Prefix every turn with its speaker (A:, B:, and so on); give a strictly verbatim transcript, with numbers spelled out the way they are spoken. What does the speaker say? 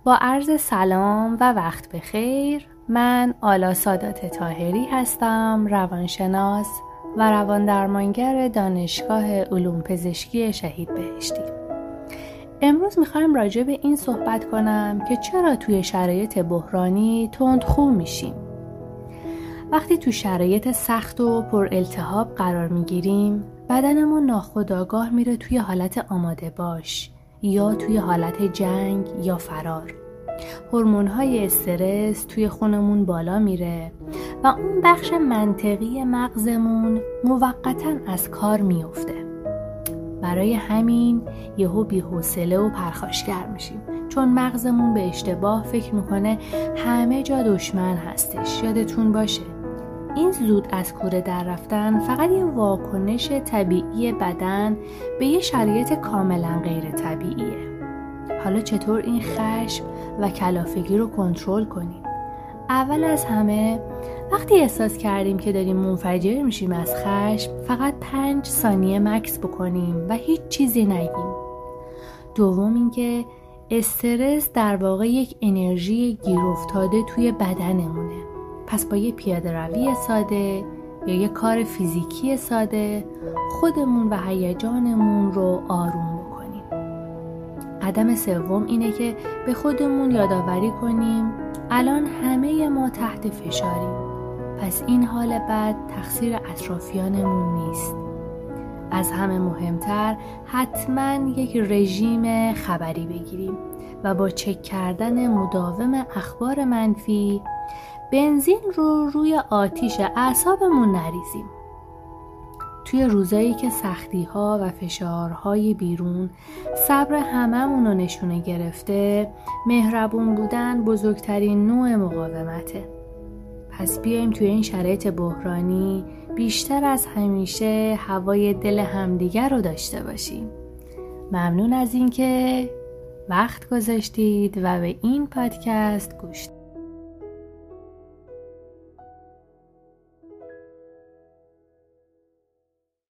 A: با عرض سلام و وقت بخیر، من آلا سادات طاهری هستم، روانشناس و رواندرمانگر دانشگاه علوم پزشکی شهید بهشتی. امروز میخوایم راجع به این صحبت کنم که چرا توی شرایط بحرانی تندخو میشیم. وقتی تو شرایط سخت و پر التهاب قرار میگیریم، بدنمون ناخودآگاه میره توی حالت آماده باش یا توی حالت جنگ یا فرار. هورمون‌های استرس توی خونمون بالا میره و اون بخش منطقی مغزمون موقتاً از کار میفته. برای همین یهو بی‌حوصله و پرخاشگر میشیم، چون مغزمون به اشتباه فکر میکنه همه جا دشمن هستش. یادتون باشه این زود از کوره در رفتن فقط یه واکنش طبیعی بدن به یه شرایط کاملا غیر طبیعیه. حالا چطور این خشم و کلافگی رو کنترل کنیم؟ اول از همه وقتی احساس کردیم که داریم منفجر میشیم از خشم، فقط پنج ثانیه مکث بکنیم و هیچ چیزی نگیم. دوم اینکه استرس در واقع یک انرژی گیر افتاده توی بدنمونه. پس با یه پیاده روی ساده یا یه کار فیزیکی ساده خودمون و هیجانمون رو آروم بکنیم. قدم سوم اینه که به خودمون یادآوری کنیم الان همه ما تحت فشاریم، پس این حال بد تقصیر اطرافیانمون نیست. از همه مهمتر حتما یک رژیم خبری بگیریم و با چک کردن مداوم اخبار منفی بنزین رو روی آتیش اعصابمون نریزیم. توی روزایی که سختی‌ها و فشارهای بیرون صبر هممون رو نشونه گرفته، مهربون بودن بزرگترین نوع مقاومته. پس بیایم توی این شرایط بحرانی بیشتر از همیشه هوای دل همدیگر رو داشته باشیم. ممنون از اینکه وقت گذاشتید و به این پادکست گوش دادید.